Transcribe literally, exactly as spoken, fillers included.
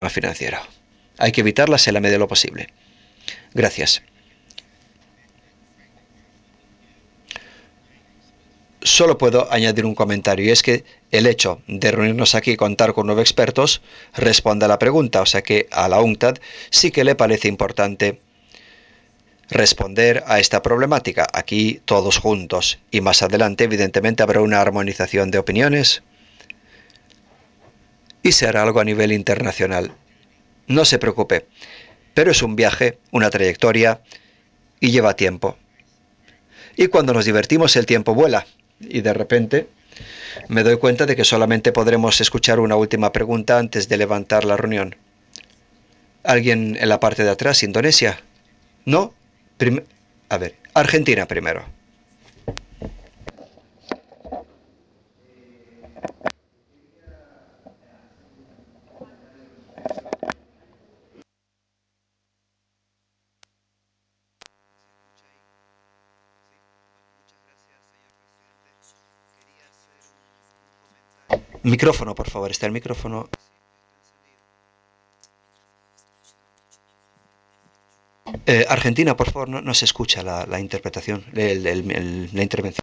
financiero. Hay que evitarlas en la medida de lo posible. Gracias. Solo puedo añadir un comentario, y es que el hecho de reunirnos aquí y contar con nueve expertos responde a la pregunta, o sea que a la UNCTAD sí que le parece importante responder a esta problemática, aquí todos juntos, y más adelante evidentemente habrá una armonización de opiniones y se hará algo a nivel internacional. No se preocupe, pero es un viaje, una trayectoria y lleva tiempo. Y cuando nos divertimos el tiempo vuela y de repente me doy cuenta de que solamente podremos escuchar una última pregunta antes de levantar la reunión. ¿Alguien en la parte de atrás, Indonesia? ¿No? Prim A ver, Argentina primero. Micrófono, por favor, está el micrófono. Eh, Argentina, por favor, no, no se escucha la, la interpretación, el, el, el, la intervención.